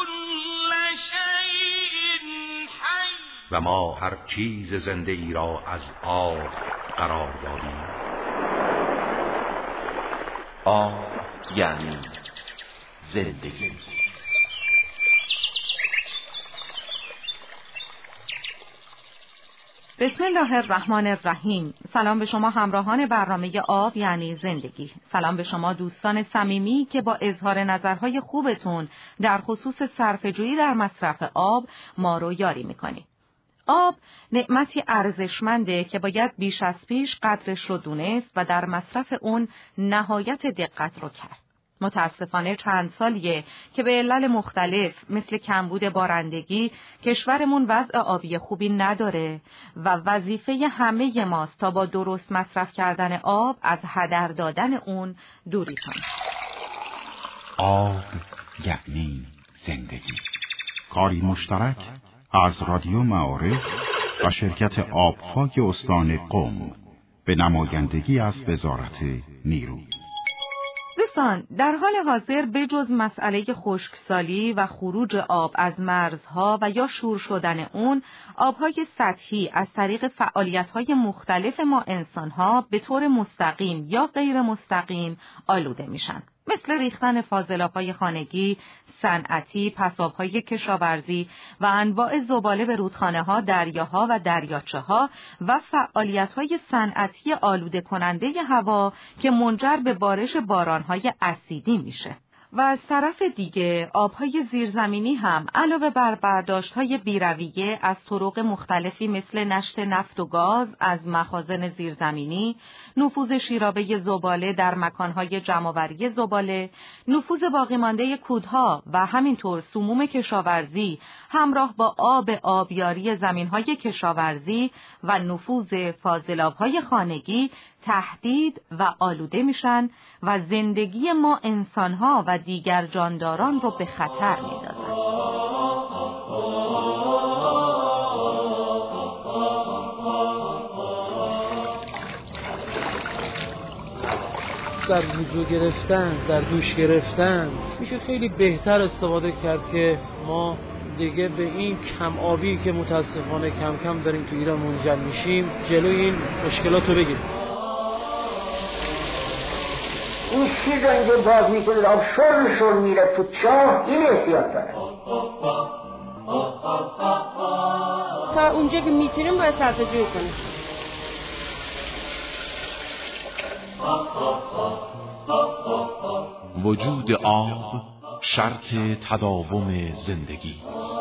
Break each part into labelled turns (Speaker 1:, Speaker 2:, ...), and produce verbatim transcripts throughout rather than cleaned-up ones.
Speaker 1: و ما هر چیز زنده ای را از آب قرار دادیم.
Speaker 2: آب یعنی زندگی.
Speaker 3: بسم الله الرحمن الرحیم. سلام به شما همراهان برنامه آب یعنی زندگی. سلام به شما دوستان صمیمی که با اظهار نظرهای خوبتون در خصوص صرفه‌جویی در مصرف آب ما رو یاری میکنید. آب نعمتی ارزشمنده که باید بیش از پیش قدرش رو دونست و در مصرف اون نهایت دقت رو کرد. متاسفانه چند سالیه که به علل مختلف مثل کمبود بارندگی کشورمون وضع آبی خوبی نداره و وظیفه همه ماست تا با درست مصرف کردن آب از هدر دادن اون دوری کنیم.
Speaker 4: آب یعنی زندگی. کاری مشترک از رادیو معارف و شرکت آبهای استان قم به نمایندگی از وزارت نیرو.
Speaker 3: دوستان، در حال حاضر بجز مسئله خشکسالی و خروج آب از مرزها و یا شور شدن اون، آبهای سطحی از طریق فعالیت‌های مختلف ما انسان‌ها به طور مستقیم یا غیر مستقیم آلوده میشن. مثل ریختن فاضلاب‌های خانگی، صنعتی، پساب‌های کشاورزی و انواع زباله به رودخانه‌ها، دریاها و دریاچه‌ها و فعالیت‌های صنعتی آلوده کننده هوا که منجر به بارش باران‌های اسیدی میشه. و از طرف دیگه آبهای زیرزمینی هم علاوه بر برداشت‌های بی‌رویه از طرق مختلفی مثل نشت نفت و گاز از مخازن زیرزمینی، نفوذ شیرابه زباله در مکان‌های جمع‌آوری زباله، نفوذ باقی‌مانده کودها و همینطور سموم کشاورزی همراه با آب آبیاری زمین‌های کشاورزی و نفوذ فاضلاب‌های خانگی تهدید و آلوده میشن و زندگی ما انسانها و دیگر جانداران رو به خطر میندازن.
Speaker 5: در وضو گرفتن، در دوش گرفتن میشه خیلی بهتر استفاده کرد که ما دیگه به این کم آبی که متاسفانه کم کم داریم تو ایران منجر میشیم جلوی این مشکلات رو بگیریم.
Speaker 6: این چیز اینجا باز میکنه آب شل شل میره تو چاه، این احتیاط داره.
Speaker 7: تا اونجا که میتونیم باید صرفه‌جویی کنیم.
Speaker 1: وجود آب شرط تداوم زندگی.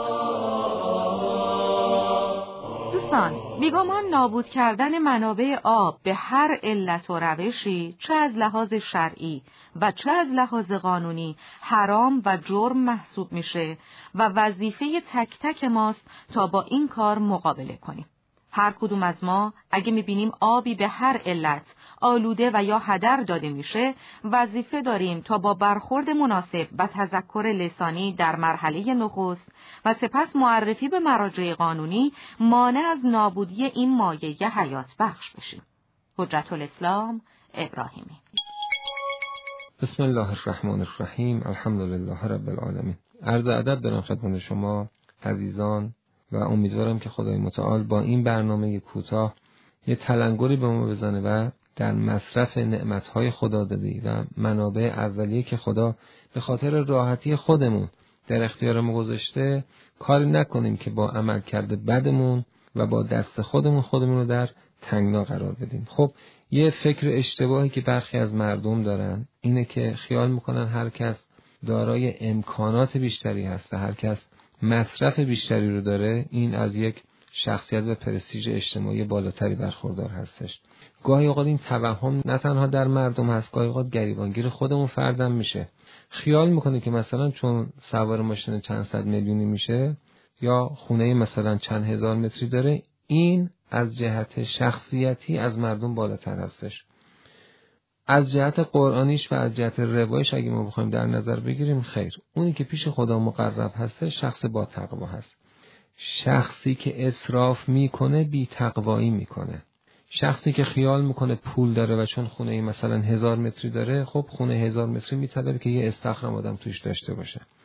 Speaker 3: دوستان، بیگمان نابود کردن منابع آب به هر علت و روشی، چه از لحاظ شرعی و چه از لحاظ قانونی، حرام و جرم محسوب میشه و وظیفه تک تک ماست تا با این کار مقابله کنیم. هر کدوم از ما اگه میبینیم آبی به هر علت آلوده و یا هدر داده میشه، وظیفه داریم تا با برخورد مناسب و تذکر لسانی در مرحله نخست و سپس معرفی به مراجع قانونی مانع از نابودی این مایه حیات بخش بشیم. حجت الاسلام ابراهیمی.
Speaker 8: بسم الله الرحمن الرحیم. الحمدلله رب العالمین. عرض ادب دارم خدمت شما عزیزان و امیدوارم که خدای متعال با این برنامه کوتاه یه تلنگری به ما بزنه و در مصرف نعمتهای خدا دادی و منابع اولیه که خدا به خاطر راحتی خودمون در اختیار ما گذاشته کاری نکنیم که با عمل کرده بدمون و با دست خودمون خودمون رو در تنگنا قرار بدیم. خب یه فکر اشتباهی که برخی از مردم دارن اینه که خیال میکنن هر کس دارای امکانات بیشتری هست، هر کس مصرف بیشتری رو داره، این از یک شخصیت و پرستیژ اجتماعی بالاتری برخوردار هستش. گاهی اوقات این توهم نه تنها در مردم هست، گاهی اوقات گریبانگیر خودمون فردم میشه. خیال میکنه که مثلا چون سوار ماشین چند صد میلیونی میشه یا خونه مثلا چند هزار متری داره، این از جهت شخصیتی از مردم بالاتر هستش. از جهت قرآنیش و از جهت روایش اگه ما بخوایم در نظر بگیریم، خیر، اونی که پیش خدا مقرب هسته شخص با تقوا هست. شخصی که اسراف میکنه بی تقوایی میکنه. شخصی که خیال میکنه پول داره و چون خونه مثلا هزار متری داره، خب خونه هزار متری میطلبه که یه استخرم آدم توش داشته باشه.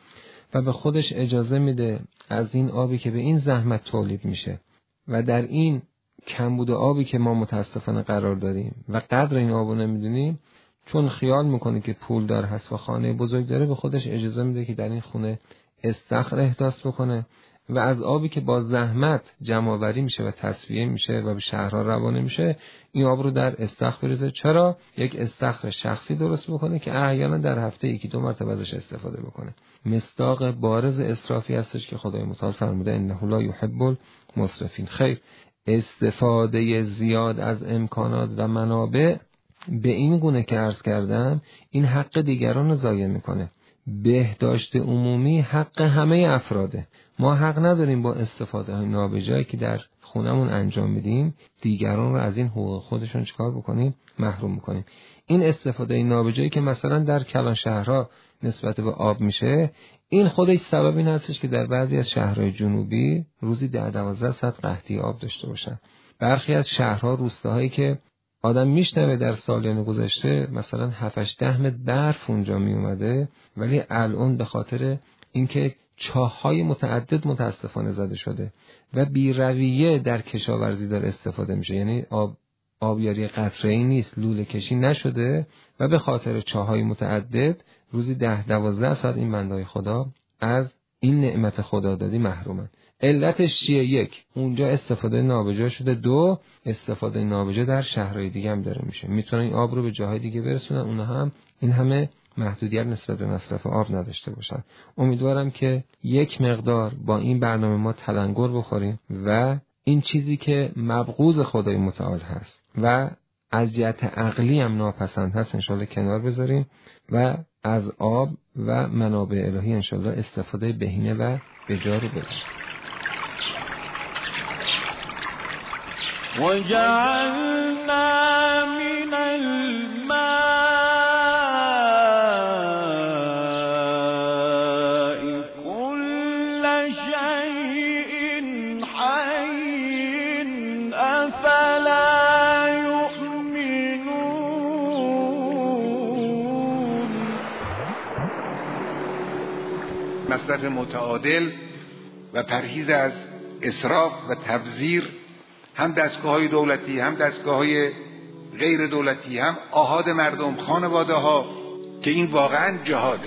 Speaker 8: و به خودش اجازه میده از این آبی که به این زحمت تولید میشه و در این کمبود آبی که ما متاسفانه قرار داریم و قدر این آبو نمیدونیم، چون خیال میکنه که پولدار هست و خانه بزرگ داره، به خودش اجازه میده که در این خونه استخر احداث بکنه و از آبی که با زحمت جمع آوری میشه و تصفیه میشه و به شهرها روانه میشه، این آب رو در استخر بریزه. چرا؟ یک استخر شخصی درست بکنه که احیانا در هفته یکی دو مرتبه ازش استفاده بکنه. مصداق بارز اسرافی هستش که خدای متعال فرموده انه لا یحب المسرفین. خیر، استفاده زیاد از امکانات و منابع به این گونه که عرض کردم این حق دیگران رو ضایع میکنه. بهداشت عمومی حق همه افراده. ما حق نداریم با استفاده های نابجایی که در خونمون انجام میدیم دیگران رو از این حقوق خودشون چکار بکنیم؟ محروم بکنیم. این استفاده نابجایی که مثلا در کلان شهرها نسبت به آب میشه، این خودش سبب این هستش که در بعضی از شهرهای جنوبی روزی ده دوازده ساعت قحطی آب داشته باشن. برخی از شهرها، روستاهایی که آدم میشنوه در سالیان گذشته مثلا هفت هشت متر برف اونجا می اومده، ولی الان به خاطر اینکه چاه‌های متعدد متاسفانه زده شده و بی‌رویه در کشاورزی داره استفاده میشه، یعنی آب آبیاری قطره‌ای نیست، لوله کشی نشده و به خاطر چاه‌های متعدد روزی ده دوازده ساعت این بندهای خدا از این نعمت خدادادی محرومن. علتش چیه؟ یک، اونجا استفاده نابجا شده. دو، استفاده نابجا در شهرهای دیگه هم داره میشه. میتونن این آب رو به جاهای دیگه برسونن، اونها هم این همه محدودیت نسبت به مصرف آب نداشته باشن. امیدوارم که یک مقدار با این برنامه ما تلنگر بخوریم و این چیزی که مبغوض خدای متعال هست و از جهت عقلی هم ناپسند هست انشالله کنار بذاریم و از آب و منابع الهی انشالله استفاده بهینه و به جا رو بذاریم.
Speaker 9: وجعلنا من الماء كل شيء حي أفلا يؤمنون.
Speaker 1: مصرف متعادل و پرهیز از اسراف و تبذیر، هم دستگاه‌های دولتی هم دستگاه‌های غیر دولتی هم آحاد مردم، خانواده ها، که این واقعا جهاده.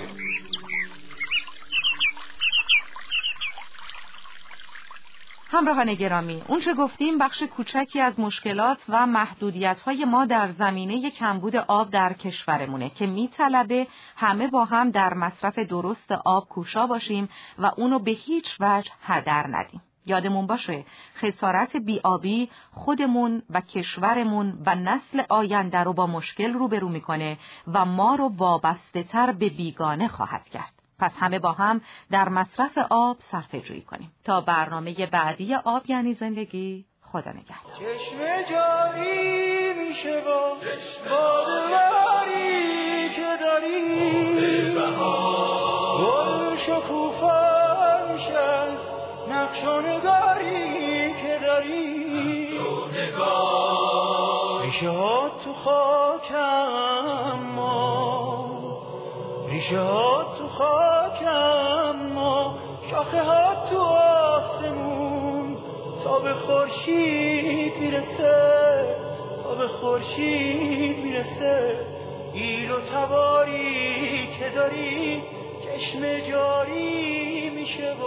Speaker 3: همراهان گرامی، اون چه گفتیم بخش کوچکی از مشکلات و محدودیت‌های ما در زمینه کمبود آب در کشورمونه که میطلبه همه با هم در مصرف درست آب کوشا باشیم و اونو به هیچ وجه هدر ندیم. یادمون باشه خسارت بی‌آبی خودمون و کشورمون و نسل آینده رو با مشکل روبرو میکنه و ما رو وابسته تر به بیگانه خواهد کرد. پس همه با هم در مصرف آب صرفه جویی کنیم. تا برنامه بعدی آب یعنی زندگی، خدا نگهدار.
Speaker 9: چشم جاری میشه با بادواری که داری، گل شکوفا میشه نقش و نگاری که داری، ریشه ها تو خاکم ما، ریشه ها تو خاکم ما، شاخه ها تو آسمون، تا به خورشید میرسه، تا به خورشید میرسه، ایل و تباری که داری چشم جاری میشه.